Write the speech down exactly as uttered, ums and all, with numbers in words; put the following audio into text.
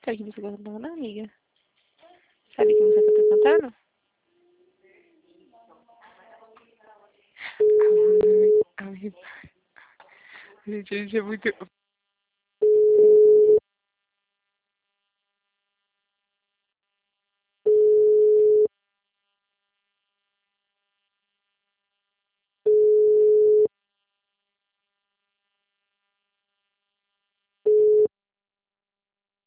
música que você tá cantando, amiga? Sabe que música que eu tô cantando? Ai, ai, gente, isso é muito...